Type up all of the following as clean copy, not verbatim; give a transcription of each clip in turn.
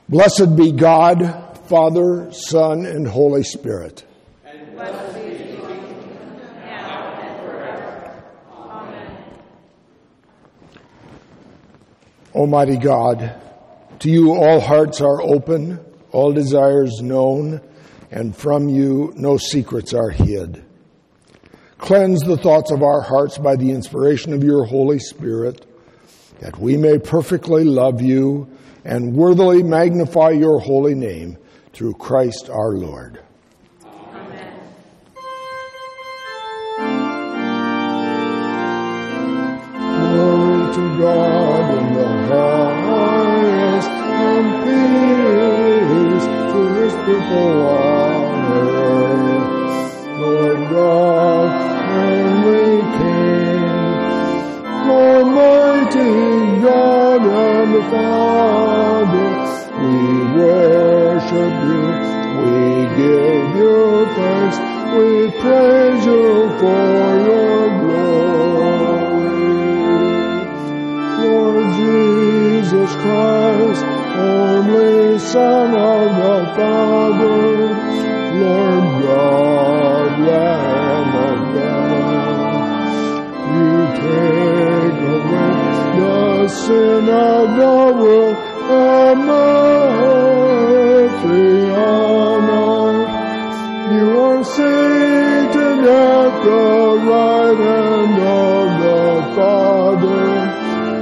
Blessed be God, Father, Son, and Holy Spirit. And blessed be His name, now and forever. Amen. Almighty God, to you all hearts are open, all desires known, and from you no secrets are hid. Cleanse the thoughts of our hearts by the inspiration of your Holy Spirit, that we may perfectly love you and worthily magnify your holy name through Christ our Lord. Amen. Glory to God in the highest, and peace to his people on earth. Lord God, heavenly King, Almighty God and the Father, we worship you, we give you thanks, we praise you for your glory. Lord Jesus Christ, only Son of the Father, Lord God, Lamb of God, you take away the sin of the world, have mercy on us. You are seated at the right hand of the Father.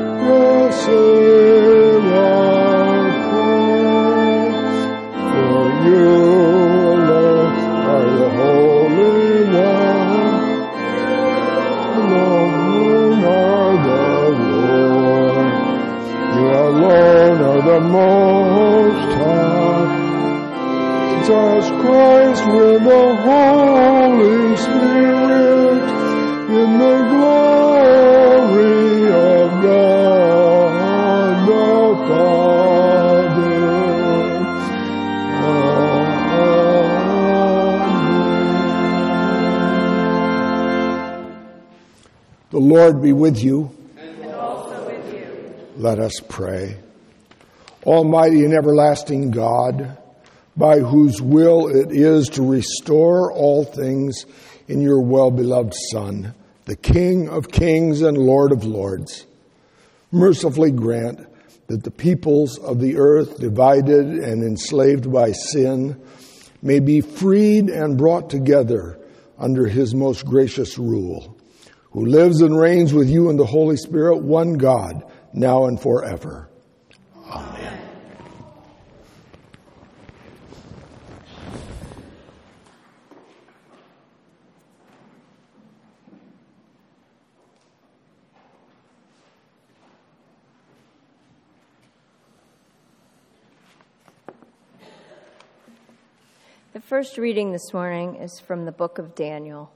Receive our praise, for you alone are the Holy One, alone are the Lord, you alone are the Most High. Jesus Christ with the Holy Spirit, in the glory of God the Father. Amen. The Lord be with you. And also with you. Let us pray. Almighty and everlasting God, by whose will it is to restore all things in your well-beloved Son, the King of kings and Lord of lords, mercifully grant that the peoples of the earth, divided and enslaved by sin, may be freed and brought together under his most gracious rule, who lives and reigns with you in the Holy Spirit, one God, now and forever. Amen. The first reading this morning is from the book of Daniel.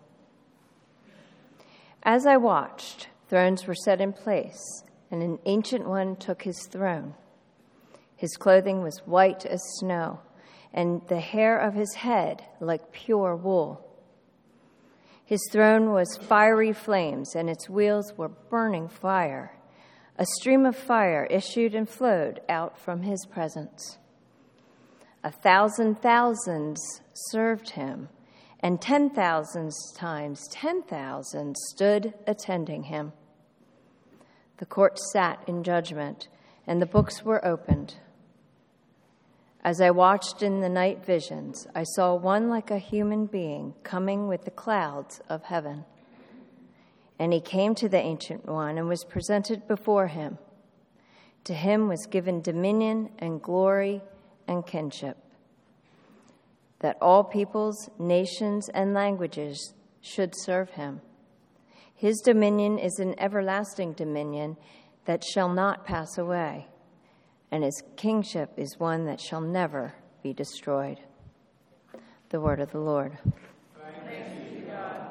As I watched, thrones were set in place, and an ancient one took his throne. His clothing was white as snow, and the hair of his head like pure wool. His throne was fiery flames, and its wheels were burning fire. A stream of fire issued and flowed out from his presence. 1,000 thousands served him, and 10,000 times 10,000 stood attending him. The court sat in judgment, and the books were opened. As I watched in the night visions, I saw one like a human being coming with the clouds of heaven. And he came to the Ancient One and was presented before him. To him was given dominion and glory and kinship, that all peoples, nations, and languages should serve him. His dominion is an everlasting dominion that shall not pass away, and his kingship is one that shall never be destroyed. The word of the Lord. Thanks be to God.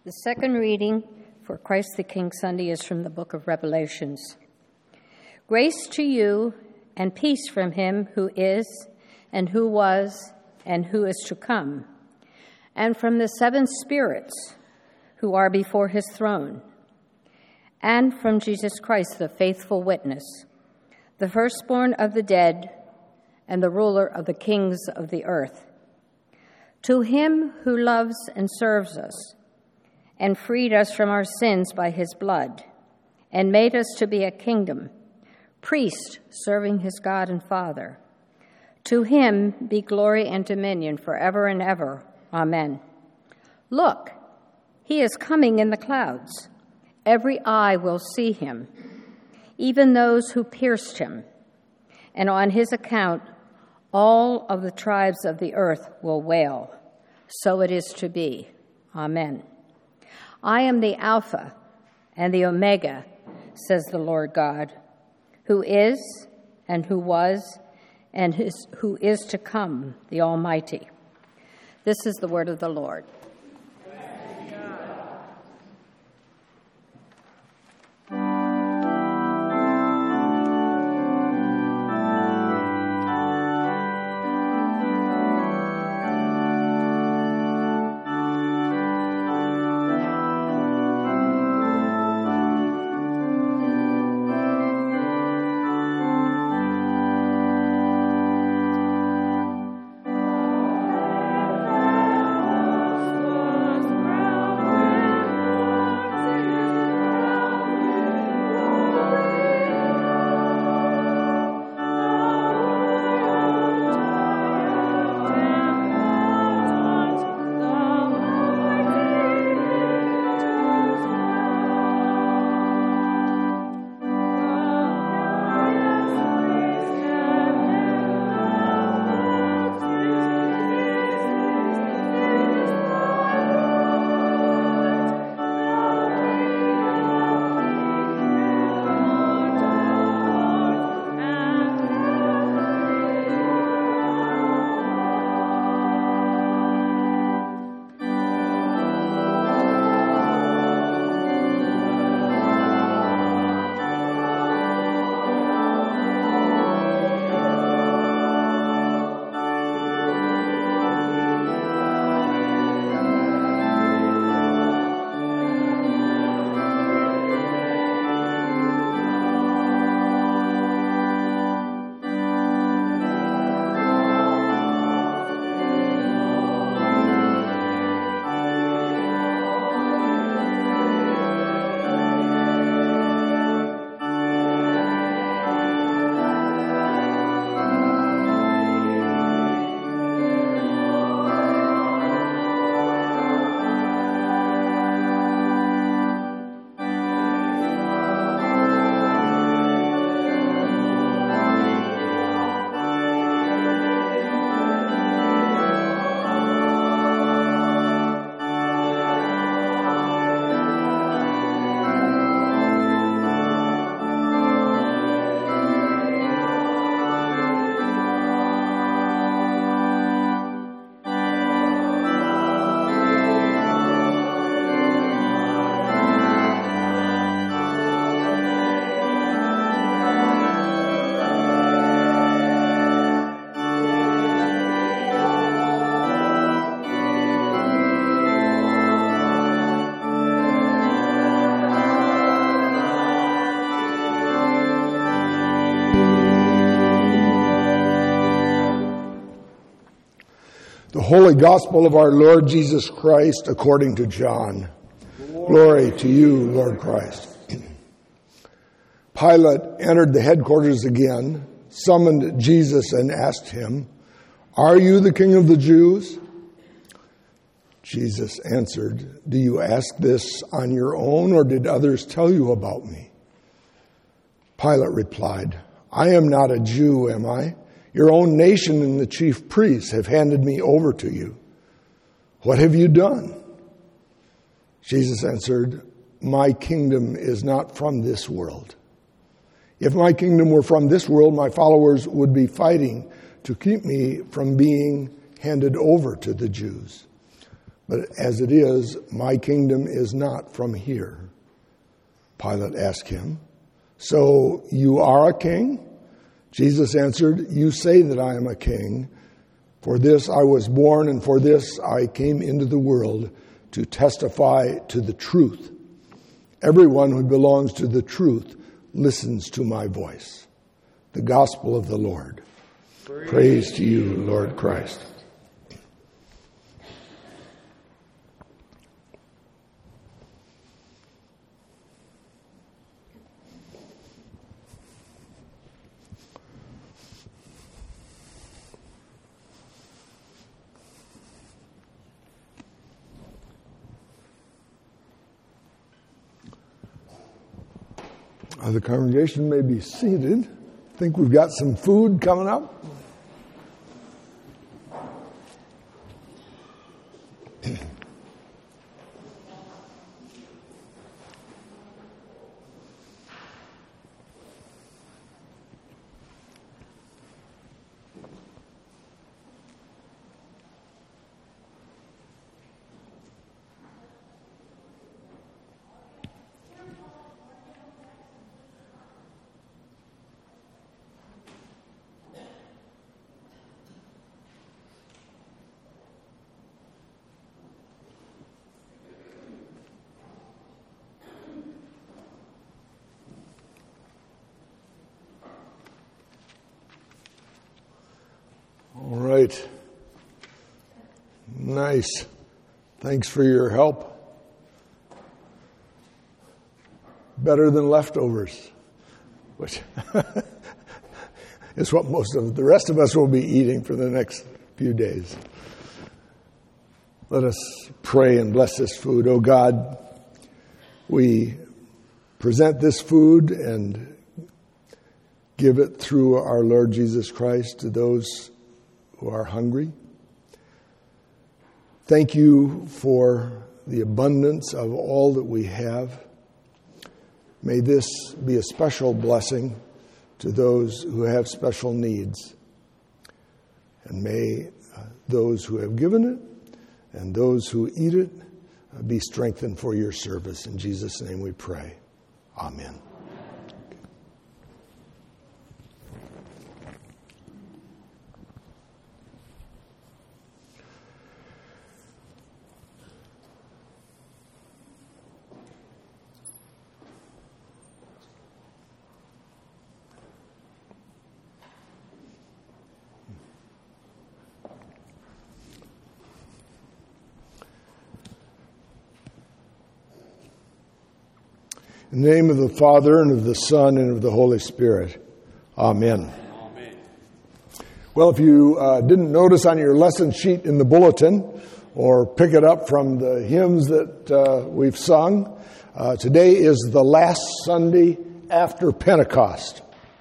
The second reading for Christ the King Sunday is from the book of Revelations. Grace to you and peace from him who is, and who was, and who is to come, and from the seven spirits who are before his throne, and from Jesus Christ, the faithful witness, the firstborn of the dead, and the ruler of the kings of the earth. To him who loves and serves us, and freed us from our sins by his blood, and made us to be a kingdom, priest serving his God and Father. To him be glory and dominion forever and ever. Amen. Look, he is coming in the clouds. Every eye will see him, even those who pierced him. And on his account, all of the tribes of the earth will wail. So it is to be. Amen. I am the Alpha and the Omega, says the Lord God, who is and who was and who is to come, the Almighty. This is the word of the Lord. The Holy Gospel of our Lord Jesus Christ according to John. Glory to you, Lord Christ. Pilate entered the headquarters again, summoned Jesus and asked him, "Are you the King of the Jews?" Jesus answered, "Do you ask this on your own, or did others tell you about me?" Pilate replied, "I am not a Jew, am I? Your own nation and the chief priests have handed me over to you. What have you done?" Jesus answered, "My kingdom is not from this world. If my kingdom were from this world, my followers would be fighting to keep me from being handed over to the Jews. But as it is, my kingdom is not from here. Pilate asked him, so you are a king? Jesus answered, you say that I am a king. For this I was born, and for this I came into the world, to testify to the truth. Everyone who belongs to the truth listens to my voice. The gospel of the Lord. Praise to you, Lord Christ. The congregation may be seated. I think we've got some food coming up. All right. Nice. Thanks for your help. Better than leftovers, which is what most of the rest of us will be eating for the next few days. Let us pray and bless this food. Oh God, we present this food and give it through our Lord Jesus Christ to those who are hungry. Thank you for the abundance of all that we have. May this be a special blessing to those who have special needs. And may those who have given it and those who eat it be strengthened for your service. In Jesus' name we pray. Amen. In the name of the Father, and of the Son, and of the Holy Spirit. Amen. Amen. Well, if you didn't notice on your lesson sheet in the bulletin, or pick it up from the hymns that we've sung, today is the last Sunday after Pentecost.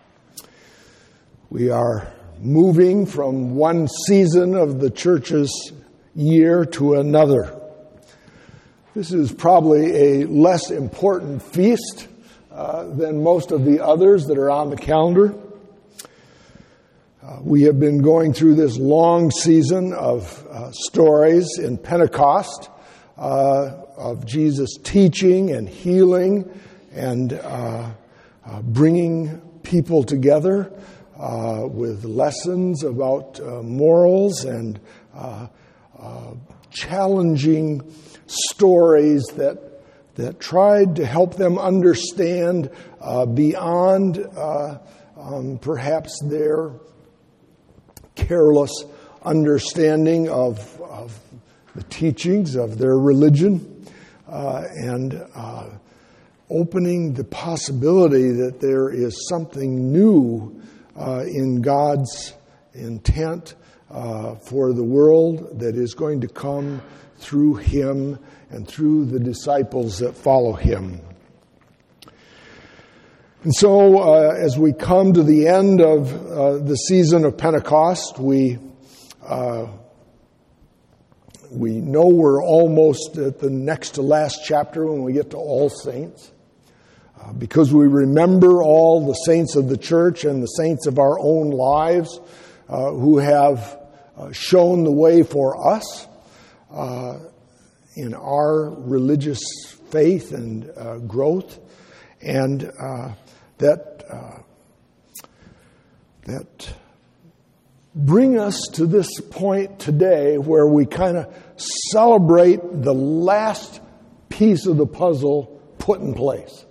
We are moving from one season of the church's year to another. This is probably a less important feast than most of the others that are on the calendar. We have been going through this long season of stories in Pentecost of Jesus teaching and healing and bringing people together with lessons about morals and challenging stories that tried to help them understand beyond perhaps their careless understanding of the teachings of their religion and opening the possibility that there is something new in God's intent for the world that is going to come through him and through the disciples that follow him. And so as we come to the end of the season of Pentecost, we know we're almost at the next to last chapter when we get to All Saints. Because we remember all the saints of the church and the saints of our own lives who have shown the way for us. in our religious faith and growth, and that bring us to this point today where we kind of celebrate the last piece of the puzzle put in place,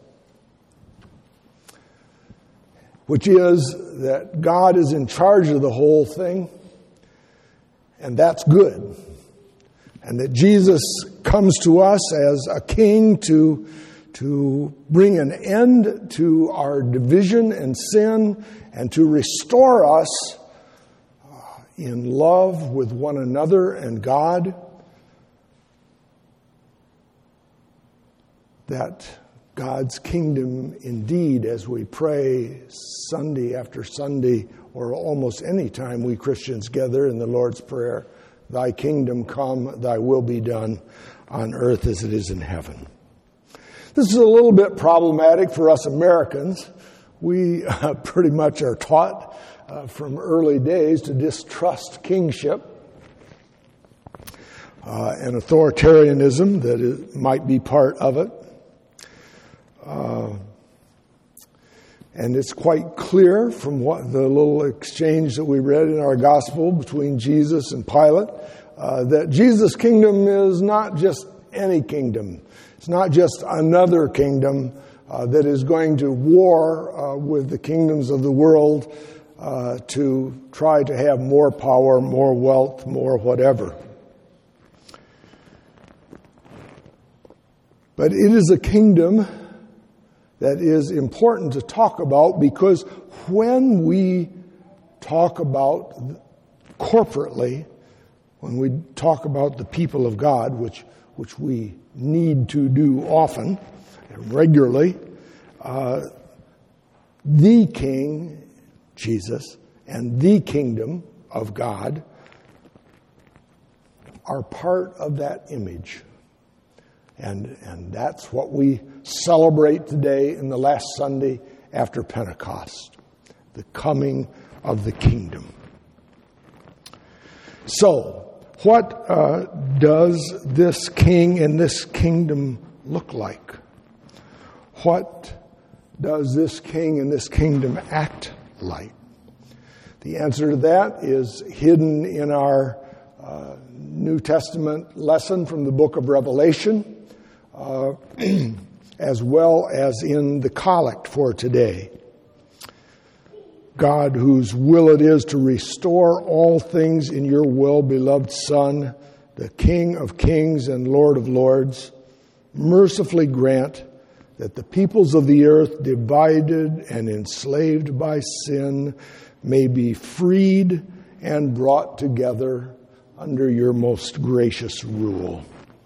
which is that God is in charge of the whole thing, and that's good. And that Jesus comes to us as a king to bring an end to our division and sin and to restore us in love with one another and God. That God's kingdom indeed, as we pray Sunday after Sunday, or almost any time we Christians gather in the Lord's Prayer, Thy kingdom come, Thy will be done on earth as it is in heaven. This is a little bit problematic for us Americans. We pretty much are taught from early days to distrust kingship and authoritarianism that might be part of it. And it's quite clear from what the little exchange that we read in our gospel between Jesus and Pilate, that Jesus' kingdom is not just any kingdom. It's not just another kingdom that is going to war with the kingdoms of the world to try to have more power, more wealth, more whatever. But it is a kingdom that is important to talk about, because when we talk about corporately, when we talk about the people of God, which we need to do often and regularly, the King, Jesus, and the kingdom of God are part of that image. And that's what we celebrate today in the last Sunday after Pentecost, the coming of the kingdom. So, what does this king and this kingdom look like? What does this king and this kingdom act like? The answer to that is hidden in our New Testament lesson from the book of Revelation, as well as in the collect for today. God, whose will it is to restore all things in your well-beloved Son, the King of kings and Lord of lords, mercifully grant that the peoples of the earth, divided and enslaved by sin, may be freed and brought together under your most gracious rule.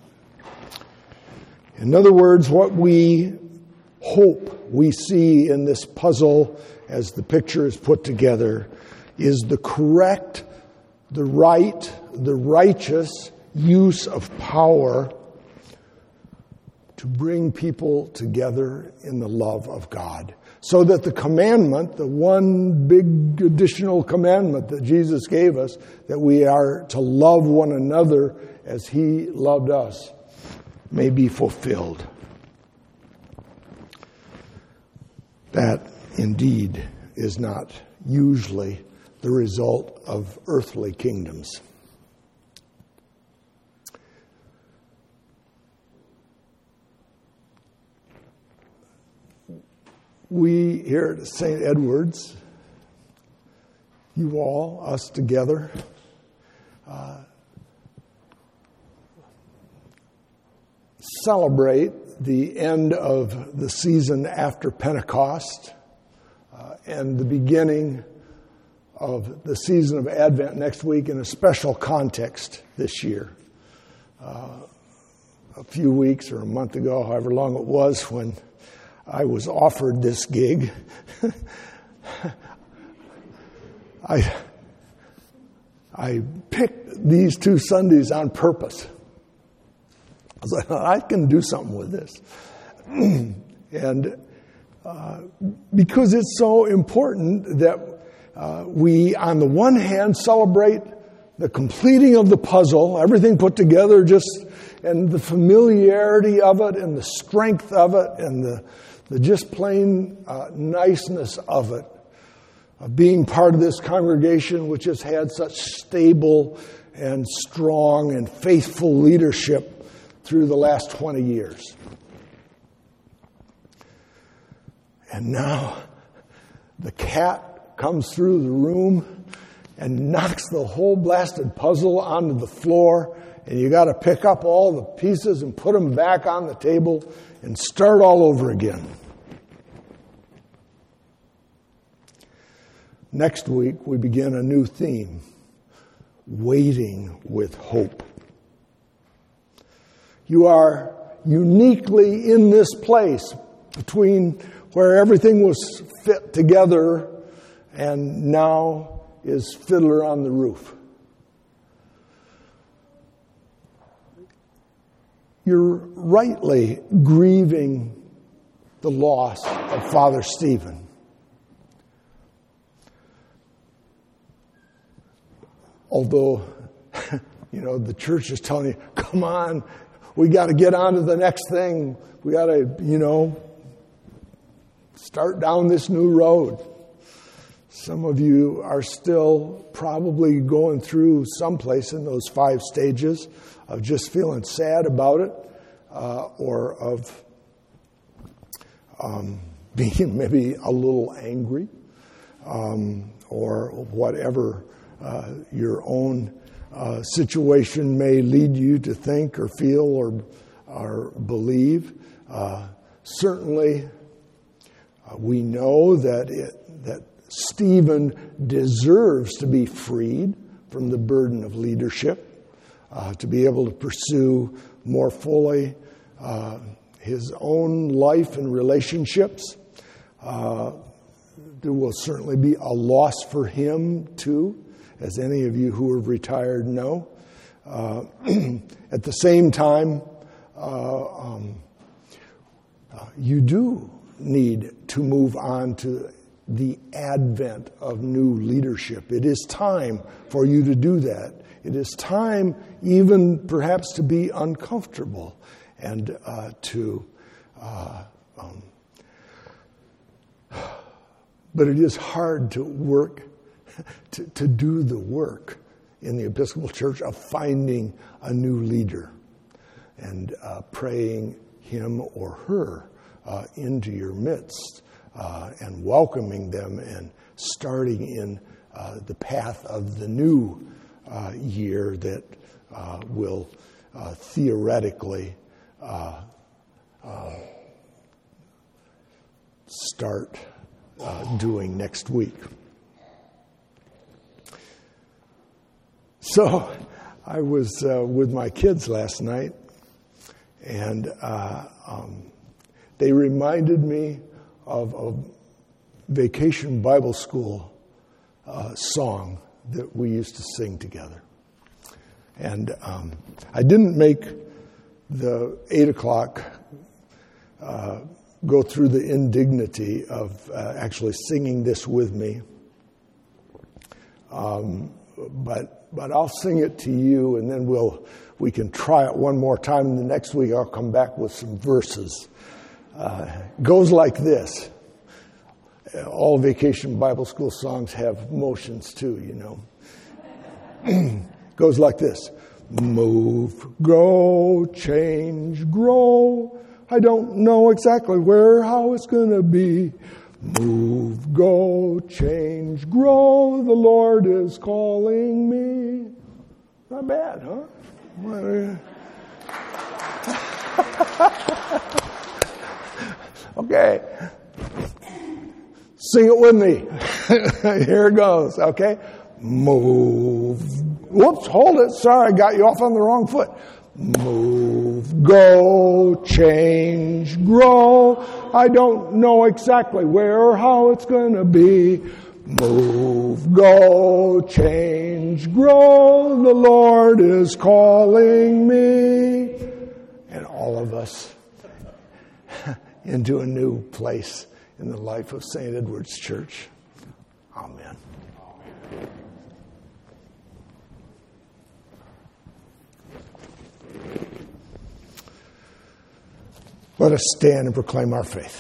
In other words, what we hope we see in this puzzle as the picture is put together is the correct, the right, the righteous use of power to bring people together in the love of God. So that the commandment, the one big additional commandment that Jesus gave us, that we are to love one another as He loved us, may be fulfilled. That indeed is not usually the result of earthly kingdoms. We here at St. Edward's, you all, us together, celebrate the end of the season after Pentecost and the beginning of the season of Advent next week in a special context this year. A few weeks or a month ago, however long it was, when I was offered this gig, I picked these 2 Sundays on purpose. I was like, I can do something with this. And because it's so important that we, on the one hand, celebrate the completing of the puzzle, everything put together just and the familiarity of it and the strength of it and the just plain niceness of it, of being part of this congregation which has had such stable and strong and faithful leadership through the last 20 years. And now the cat comes through the room and knocks the whole blasted puzzle onto the floor, and you got to pick up all the pieces and put them back on the table and start all over again. Next week, we begin a new theme, waiting with hope. You are uniquely in this place between where everything was fit together and now is Fiddler on the Roof. You're rightly grieving the loss of Father Stephen. Although, the church is telling you, come on, we got to get on to the next thing. We got to, start down this new road. Some of you are still probably going through someplace in those 5 stages of just feeling sad about it, or of being maybe a little angry, or whatever your own situation may lead you to think or feel or believe. Certainly, we know that Stephen deserves to be freed from the burden of leadership, to be able to pursue more fully his own life and relationships. There will certainly be a loss for him too, as any of you who have retired know. At the same time, you do need to move on to the advent of new leadership. It is time for you to do that. It is time even perhaps to be uncomfortable and but it is hard to work, to do the work in the Episcopal Church of finding a new leader and praying him or her into your midst and welcoming them and starting in the path of the new year that will theoretically start doing next week. So I was with my kids last night, and they reminded me of a Vacation Bible School song that we used to sing together. And I didn't make the 8 o'clock go through the indignity of actually singing this with me. But I'll sing it to you, and then we can try it one more time. And the next week I'll come back with some verses. Goes like this. All Vacation Bible School songs have motions too, Goes like this. Move, go, change, grow. I don't know exactly where, how it's going to be. Move, go, change, grow. The Lord is calling me. Not bad, huh? Okay. Sing it with me. Here it goes, okay? Move. Whoops, hold it. Sorry, I got you off on the wrong foot. Move, go, change, grow. I don't know exactly where or how it's going to be. Move, go, change, grow. The Lord is calling me. And all of us into a new place in the life of St. Edward's Church. Amen. Let us stand and proclaim our faith.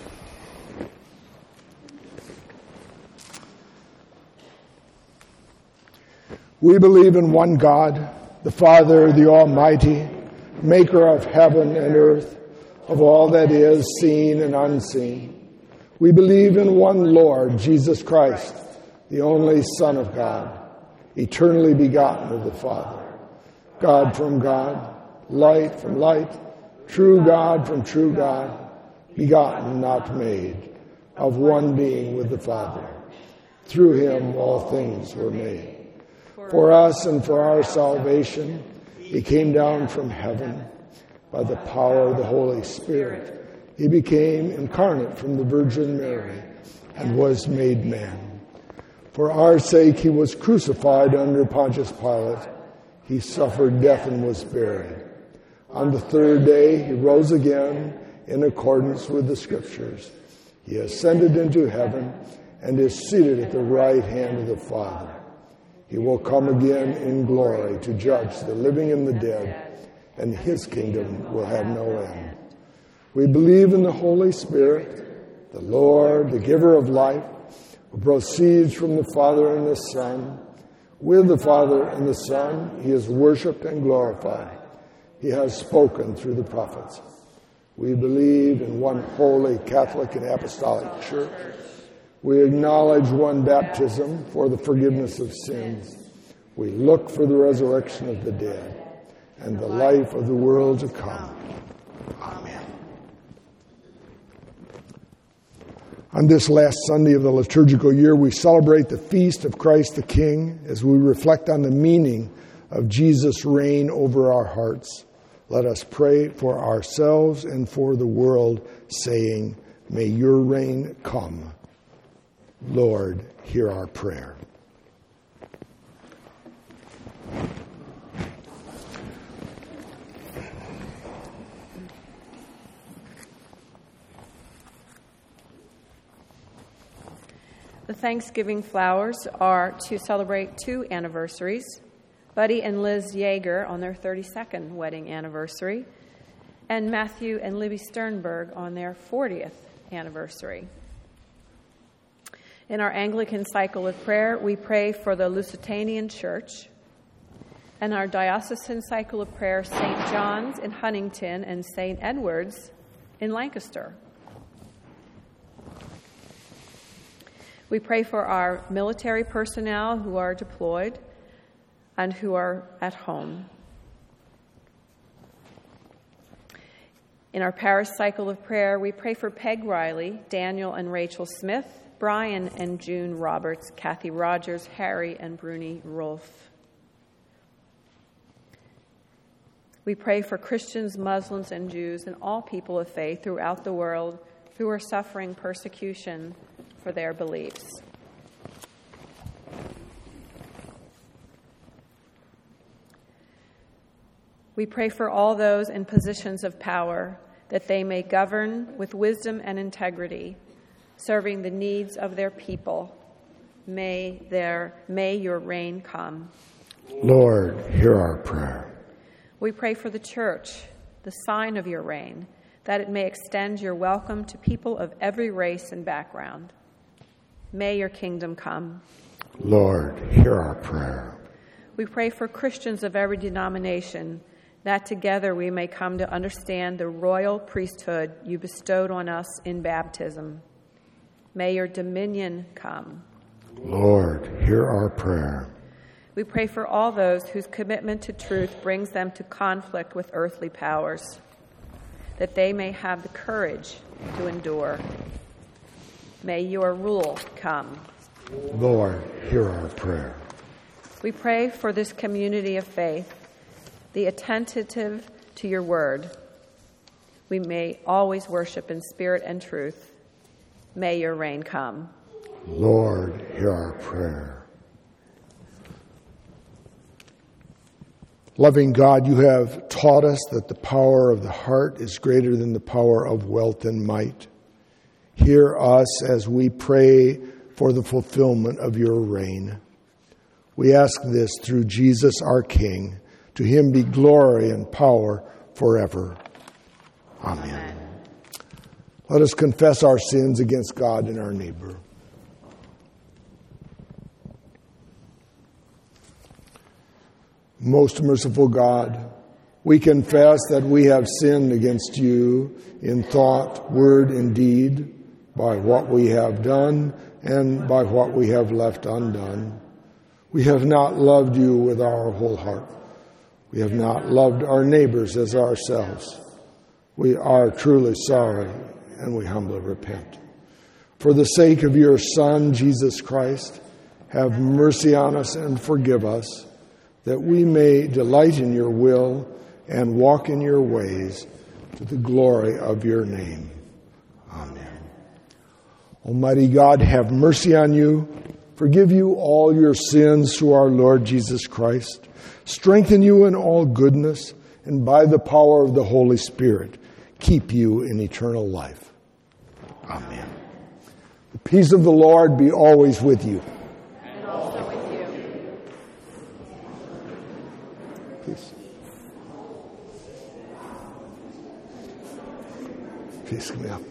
We believe in one God, the Father, the Almighty, maker of heaven and earth, of all that is seen and unseen. We believe in one Lord, Jesus Christ, the only Son of God, eternally begotten of the Father, God from God, light from light, true God from true God, begotten, not made, of one being with the Father. Through him all things were made. For us and for our salvation, he came down from heaven by the power of the Holy Spirit. He became incarnate from the Virgin Mary and was made man. For our sake he was crucified under Pontius Pilate. He suffered death and was buried. On the third day he rose again in accordance with the Scriptures. He ascended into heaven and is seated at the right hand of the Father. He will come again in glory to judge the living and the dead, and his kingdom will have no end. We believe in the Holy Spirit, the Lord, the giver of life, who proceeds from the Father and the Son. With the Father and the Son, he is worshipped and glorified. He has spoken through the prophets. We believe in one holy Catholic and Apostolic Church. We acknowledge one baptism for the forgiveness of sins. We look for the resurrection of the dead and the life of the world to come. Amen. On this last Sunday of the liturgical year, we celebrate the feast of Christ the King as we reflect on the meaning of Jesus' reign over our hearts. Let us pray for ourselves and for the world, saying, "May your reign come." Lord, hear our prayer. The Thanksgiving flowers are to celebrate 2 anniversaries. Buddy and Liz Yeager on their 32nd wedding anniversary, and Matthew and Libby Sternberg on their 40th anniversary. In our Anglican cycle of prayer, we pray for the Lusitanian Church, and our diocesan cycle of prayer, St. John's in Huntington and St. Edward's in Lancaster. We pray for our military personnel who are deployed and who are at home. In our parish cycle of prayer, we pray for Peg Riley, Daniel and Rachel Smith, Brian and June Roberts, Kathy Rogers, Harry and Bruni Rolfe. We pray for Christians, Muslims, and Jews and all people of faith throughout the world who are suffering persecution for their beliefs. We pray for all those in positions of power that they may govern with wisdom and integrity, serving the needs of their people. May your reign come. Lord, hear our prayer. We pray for the church, the sign of your reign, that it may extend your welcome to people of every race and background. May your kingdom come. Lord, hear our prayer. We pray for Christians of every denomination, that together we may come to understand the royal priesthood you bestowed on us in baptism. May your dominion come. Lord, hear our prayer. We pray for all those whose commitment to truth brings them to conflict with earthly powers, that they may have the courage to endure. May your rule come. Lord, hear our prayer. We pray for this community of faith, the attentive to your word. We may always worship in spirit and truth. May your reign come. Lord, hear our prayer. Loving God, you have taught us that the power of the heart is greater than the power of wealth and might. Hear us as we pray for the fulfillment of your reign. We ask this through Jesus our King. To him be glory and power forever. Amen. Let us confess our sins against God and our neighbor. Most merciful God, we confess that we have sinned against you in thought, word, and deed, by what we have done and by what we have left undone. We have not loved you with our whole heart. We have not loved our neighbors as ourselves. We are truly sorry, and we humbly repent. For the sake of your Son, Jesus Christ, have mercy on us and forgive us, that we may delight in your will and walk in your ways to the glory of your name. Amen. Almighty God, have mercy on you, forgive you all your sins through our Lord Jesus Christ, strengthen you in all goodness, and by the power of the Holy Spirit, keep you in eternal life. Amen. The peace of the Lord be always with you. And also with you. Peace. Peace, come up.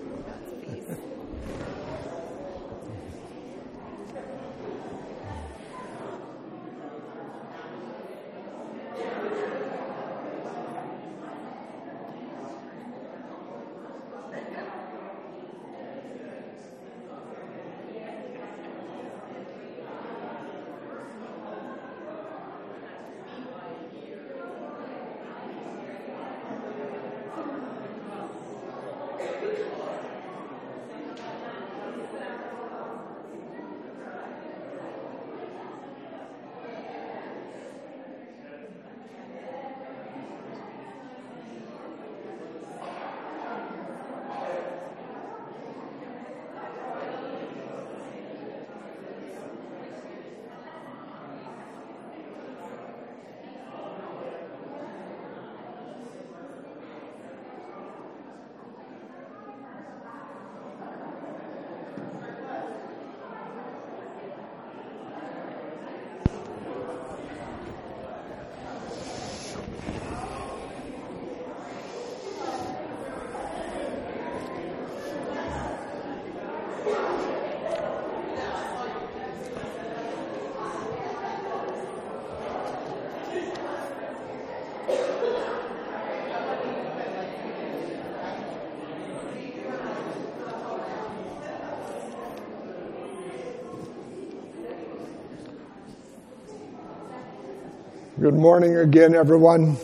Good morning again, everyone.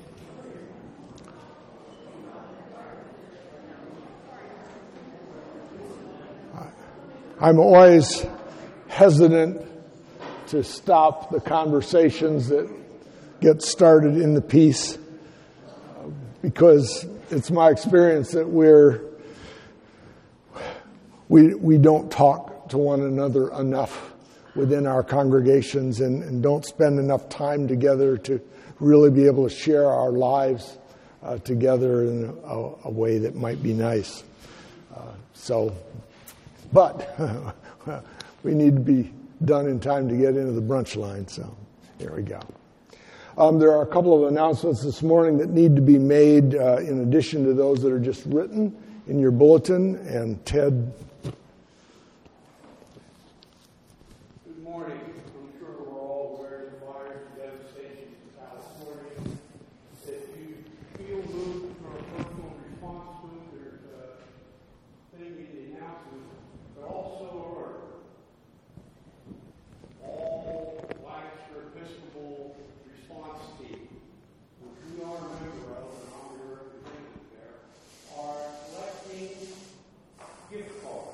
I'm always hesitant to stop the conversations that get started in the piece because it's my experience that we don't talk to one another enough within our congregations and don't spend enough time together to really be able to share our lives together in a way that might be nice. But we need to be done in time to get into the brunch line, so here we go. There are a couple of announcements this morning that need to be made in addition to those that are just written in your bulletin, and Ted. Gift cards.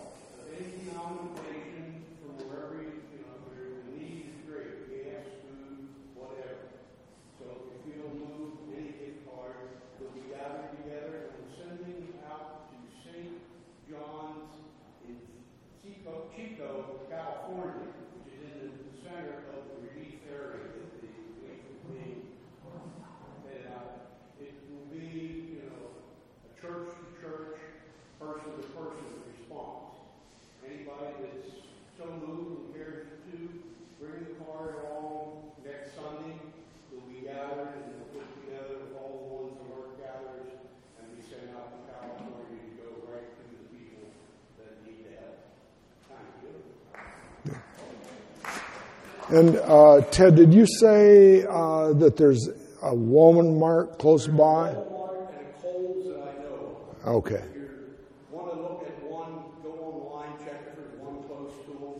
And Ted, did you say that there's a Walmart close by? Walmart and a Kohl's that I know of. Okay. If you want to look at one, go online, check if there's one close to them.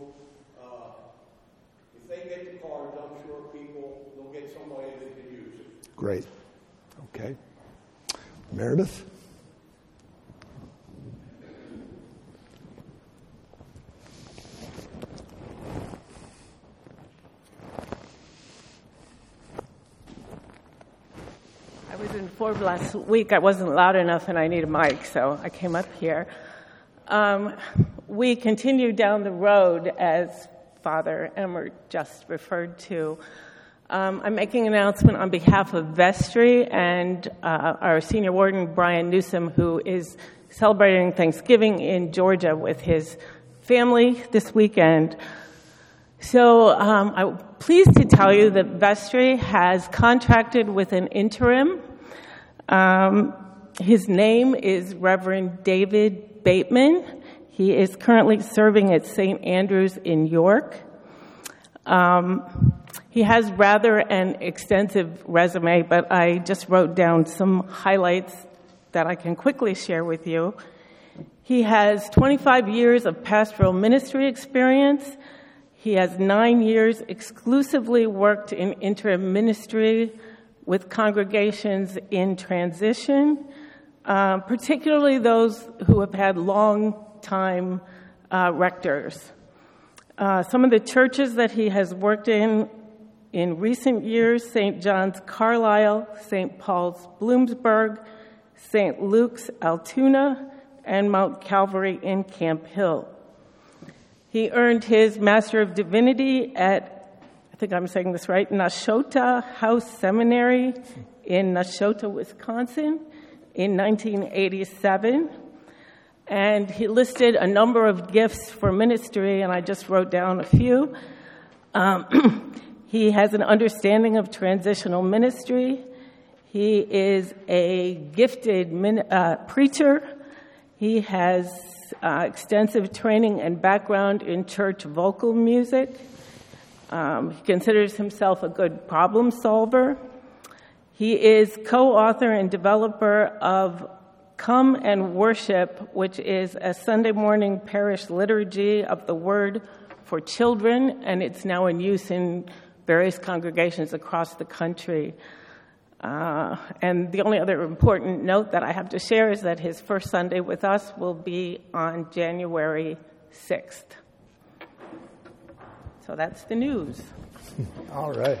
If they get the cards, I'm sure they'll get somebody that can use it. Great. Okay. Meredith? I was informed last week I wasn't loud enough and I need a mic, so I came up here. We continue down the road as Father Emmert just referred to. I'm making an announcement on behalf of Vestry and our senior warden, Brian Newsom, who is celebrating Thanksgiving in Georgia with his family this weekend. So I'm pleased to tell you that Vestry has contracted with an interim. His name is Reverend David Bateman. He is currently serving at St. Andrews in York. He has rather an extensive resume, but I just wrote down some highlights that I can quickly share with you. He has 25 years of pastoral ministry experience. He has 9 years exclusively worked in interim ministry with congregations in transition, particularly those who have had long-time rectors. Some of the churches that he has worked in recent years, St. John's Carlisle, St. Paul's Bloomsburg, St. Luke's Altoona, and Mount Calvary in Camp Hill. He earned his Master of Divinity at, I think I'm saying this right, Nashotah House Seminary in Nashotah, Wisconsin in 1987. And he listed a number of gifts for ministry, and I just wrote down a few. He has an understanding of transitional ministry. He is a gifted preacher. He has extensive training and background in church vocal music. He considers himself a good problem solver. He is co-author and developer of Come and Worship, which is a Sunday morning parish liturgy of the Word for children, and it's now in use in various congregations across the country. And the only other important note that I have to share is that his first Sunday with us will be on January 6th. So that's the news. All right.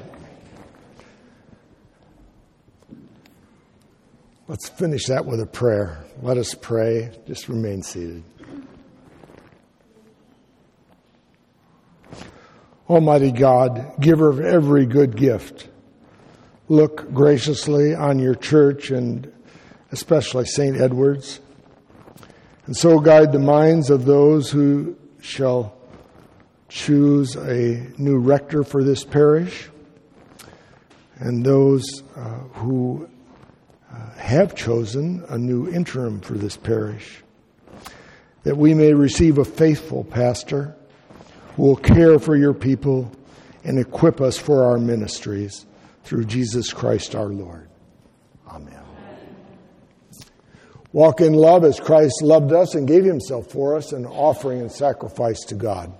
Let's finish that with a prayer. Let us pray. Just remain seated. Almighty God, giver of every good gift, look graciously on your church and especially St. Edward's, and so guide the minds of those who shall choose a new rector for this parish and those who have chosen a new interim for this parish, that we may receive a faithful pastor who will care for your people and equip us for our ministries through Jesus Christ our Lord. Amen. Walk in love as Christ loved us and gave himself for us, an offering and sacrifice to God.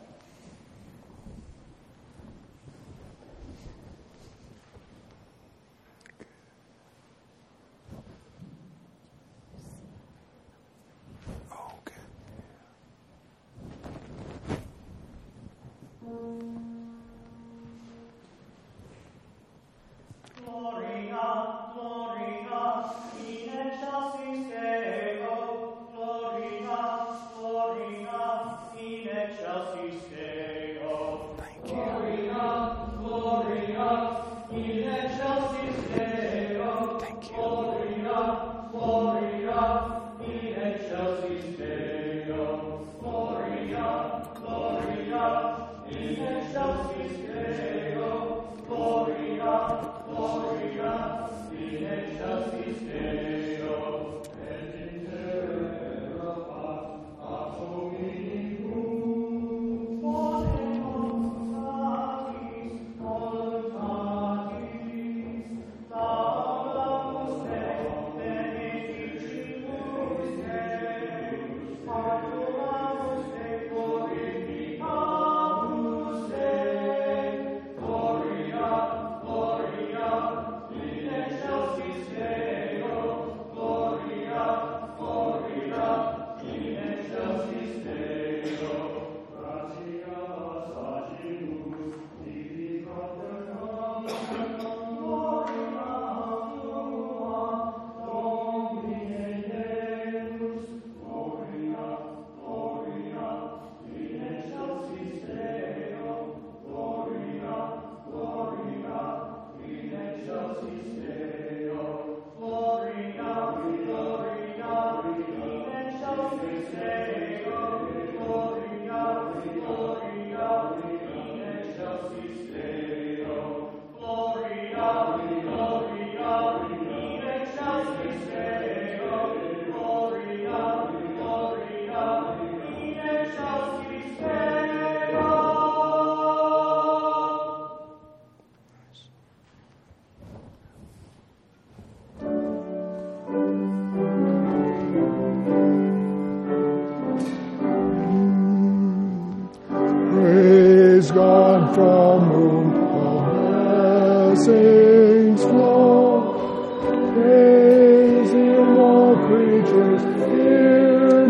praise God from whom all blessings flow. Praise Him, all creatures here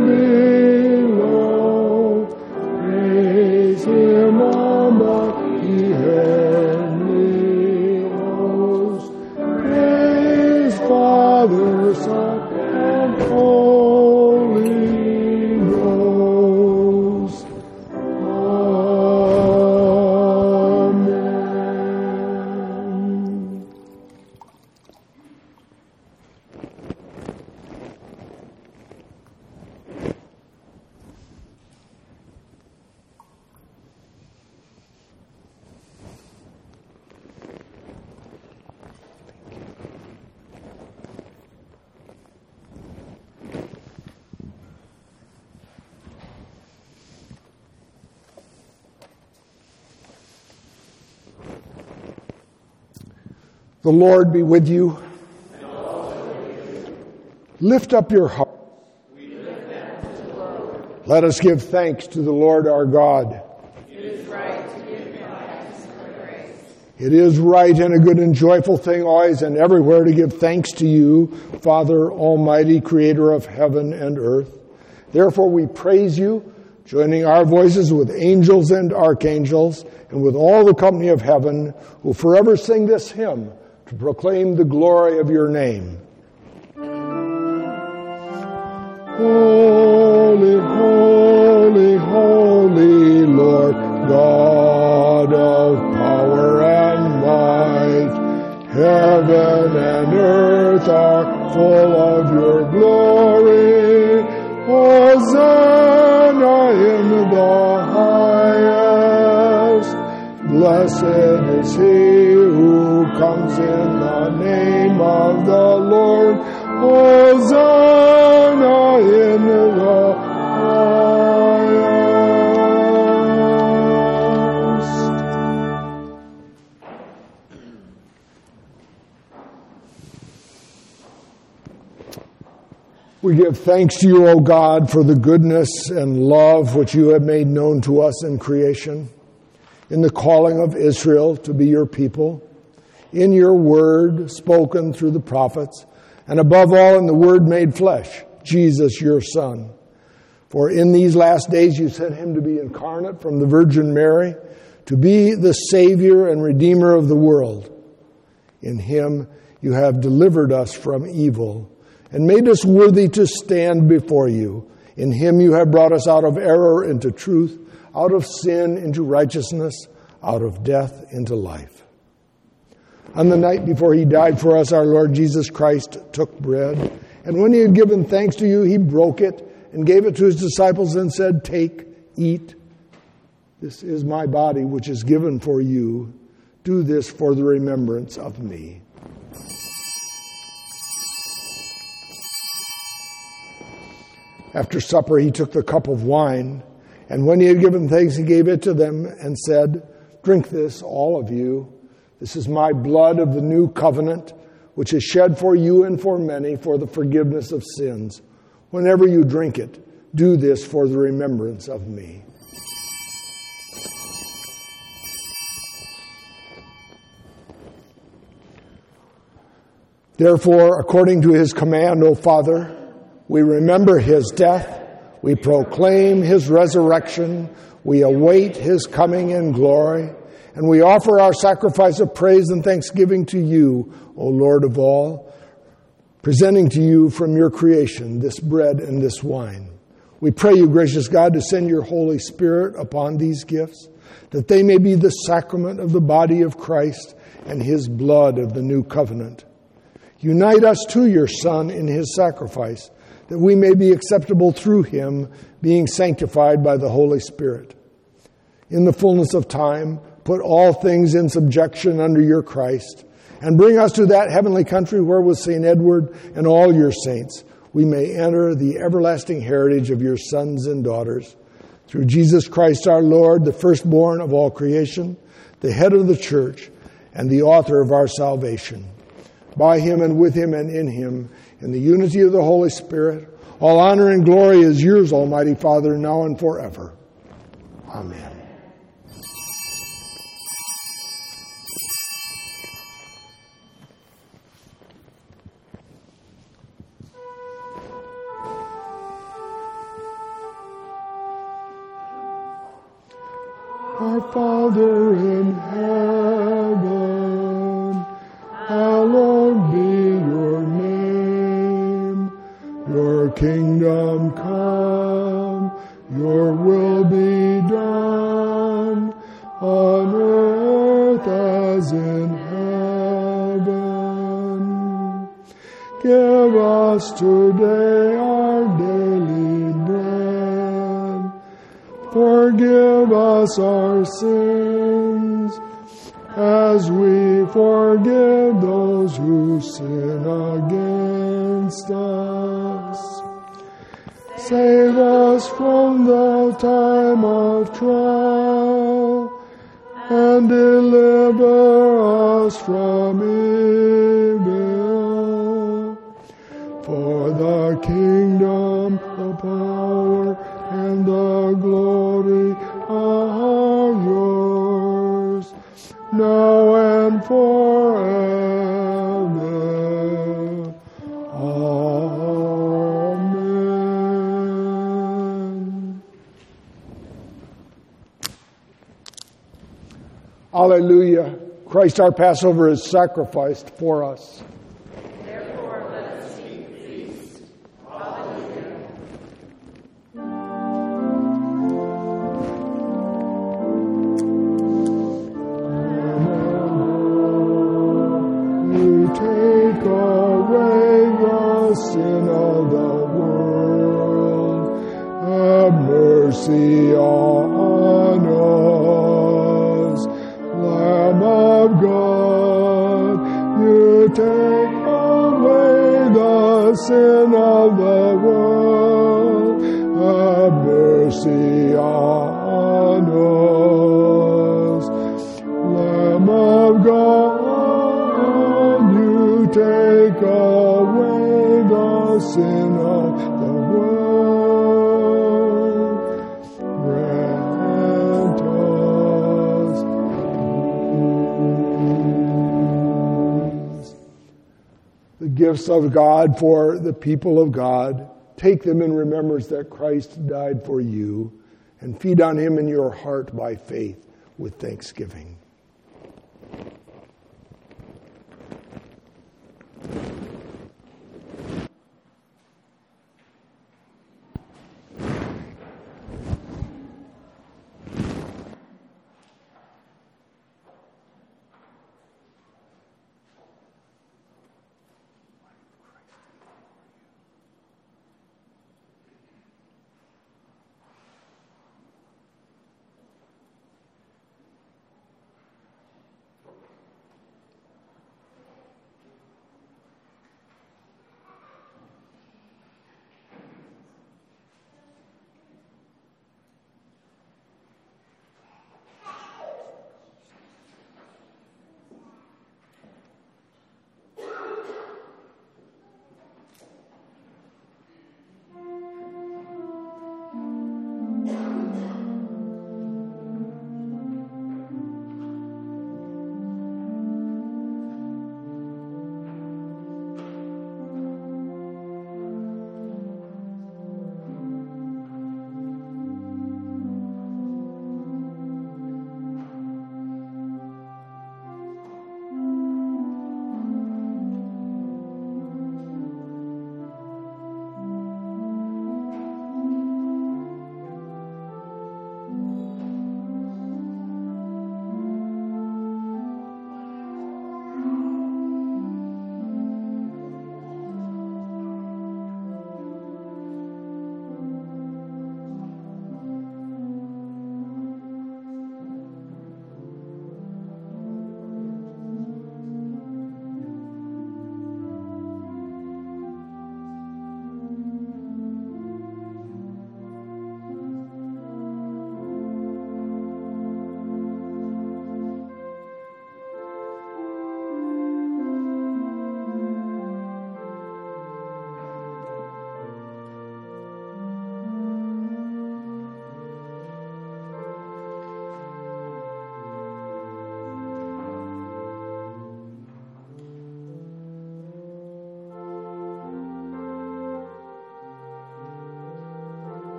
below. Praise Him, all mighty heavenly hosts. Praise Father, Son, and Holy Ghost. Amen. The Lord be with you. Lift up your heart. Let us give thanks to the Lord our God. It is right to give Him thanks for grace. It is right and a good and joyful thing always and everywhere to give thanks to you, Father Almighty, Creator of heaven and earth. Therefore we praise you, joining our voices with angels and archangels and with all the company of heaven who forever sing this hymn to proclaim the glory of your name. Holy, holy, holy Lord, God of power and might, heaven and earth are full of your glory. Hosanna in the highest. Blessed is he who comes in the name of the Lord. Hosanna in the highest. We give thanks to you, O God, for the goodness and love which you have made known to us in creation, in the calling of Israel to be your people, in your word spoken through the prophets, and above all in the Word made flesh, Jesus your Son. For in these last days you sent him to be incarnate from the Virgin Mary, to be the Savior and Redeemer of the world. In him you have delivered us from evil and made us worthy to stand before you. In him you have brought us out of error into truth, out of sin into righteousness, out of death into life. On the night before he died for us, our Lord Jesus Christ took bread, and when he had given thanks to you, he broke it and gave it to his disciples and said, "Take, eat. This is my body, which is given for you. Do this for the remembrance of me." After supper, he took the cup of wine, and when he had given thanks, he gave it to them and said, "Drink this, all of you. This is my blood of the new covenant, which is shed for you and for many for the forgiveness of sins. Whenever you drink it, do this for the remembrance of me." Therefore, according to his command, O Father, we remember his death, we proclaim his resurrection, we await his coming in glory, and we offer our sacrifice of praise and thanksgiving to you, O Lord of all, presenting to you from your creation this bread and this wine. We pray you, gracious God, to send your Holy Spirit upon these gifts, that they may be the sacrament of the body of Christ and his blood of the new covenant. Unite us to your Son in his sacrifice, that we may be acceptable through him, being sanctified by the Holy Spirit. In the fullness of time, put all things in subjection under your Christ, and bring us to that heavenly country where with St. Edward and all your saints we may enter the everlasting heritage of your sons and daughters. Through Jesus Christ our Lord, the firstborn of all creation, the head of the church, and the author of our salvation. By him and with him and in him, in the unity of the Holy Spirit, all honor and glory is yours, Almighty Father, now and forever. Amen. Our Father in heaven, hallowed be your name. Your kingdom come, your will be done, on earth as in heaven. Give us today our daily bread. Forgive us our sins, as we forgive those who sin against us. Save us from the time of trial, and deliver us from evil. For the kingdom, the power, and the glory are yours, now and forever. Amen. Hallelujah. Christ our Passover is sacrificed for us. Therefore, let us keep the feast. Hallelujah. You take away the sin of the world. Have mercy on us. Lamb of God, you take away the sin of the world. Have mercy on us. Lamb of God, you take away the sin of the world. Grant us peace. The gifts of God for the people of God. Take them in remembrance that Christ died for you, and feed on him in your heart by faith with thanksgiving.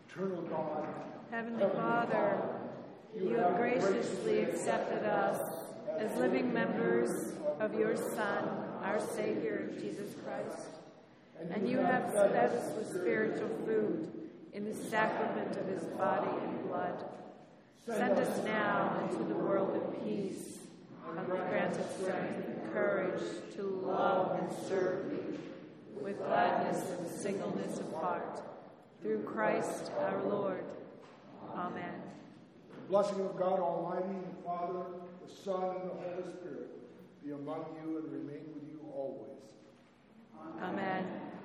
Eternal God, Heavenly Father, you have graciously accepted us as living members of your Son, our Savior, Jesus Christ. And you have fed us with spiritual food in the sacrament of his body and blood. Send us now into the world of peace, and grant us strength and courage to love and serve thee with gladness and singleness of heart. Through Christ our Lord. Amen. the blessing of God Almighty, the Father, the Son, and the Holy Spirit be among you and remain with you always. Amen.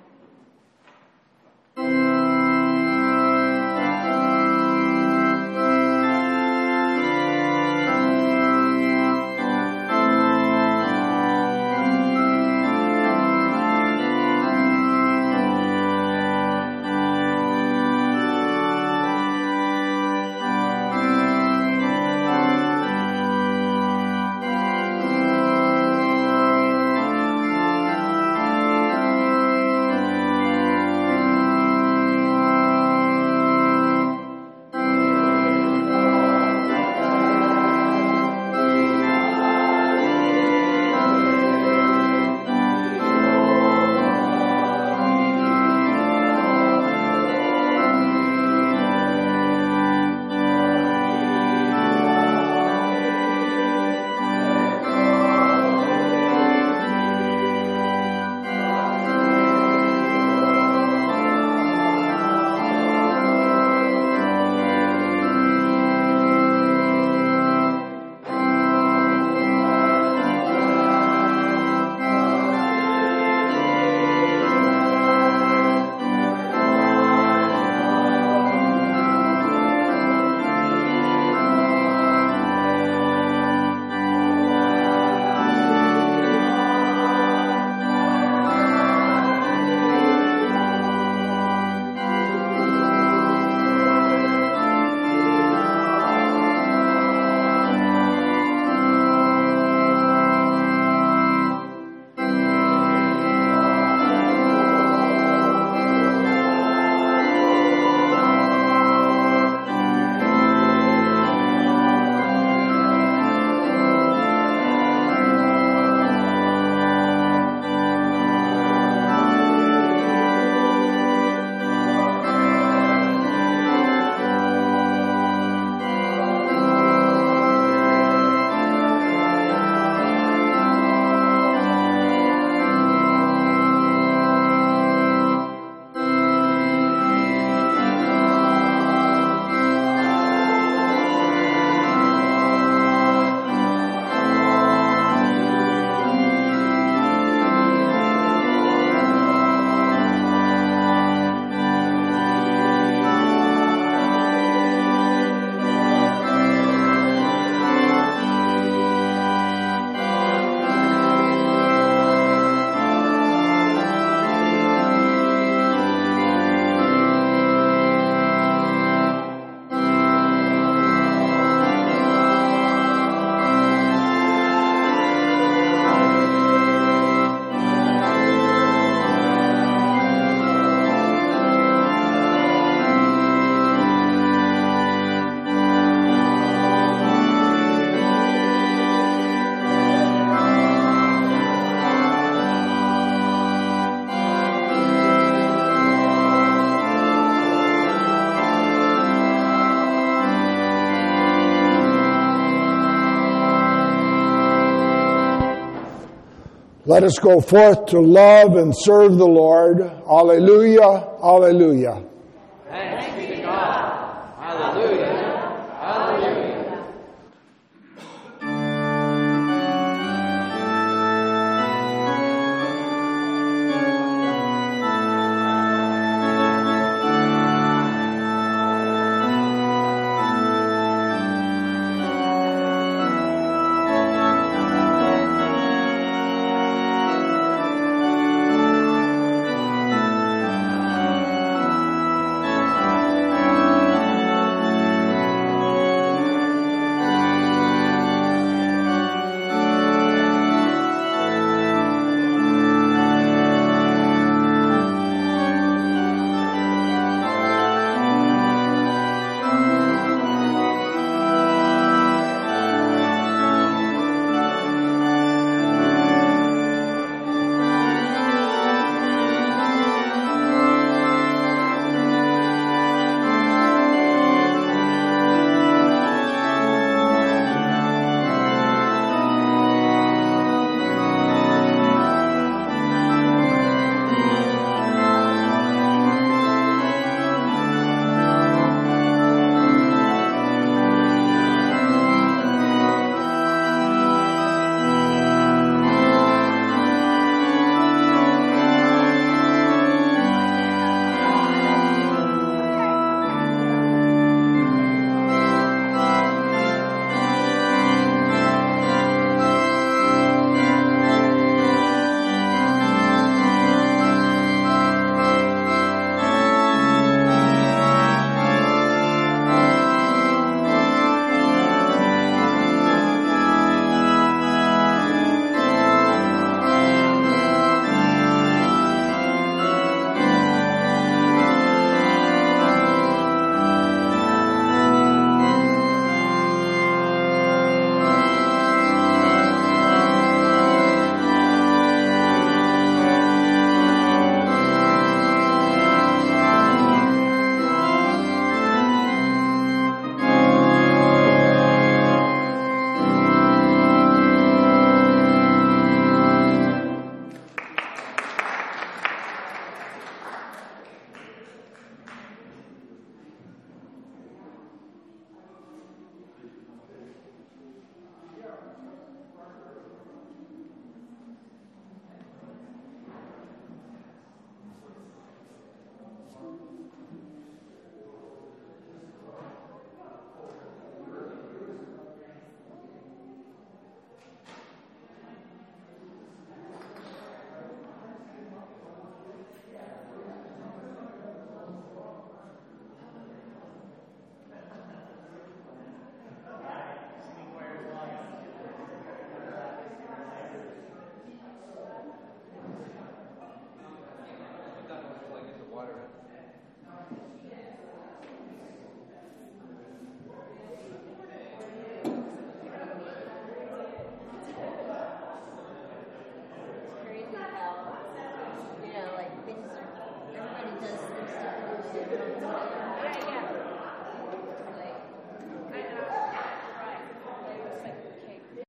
Let us go forth to love and serve the Lord. Alleluia, alleluia. Thanks be to God. Hallelujah.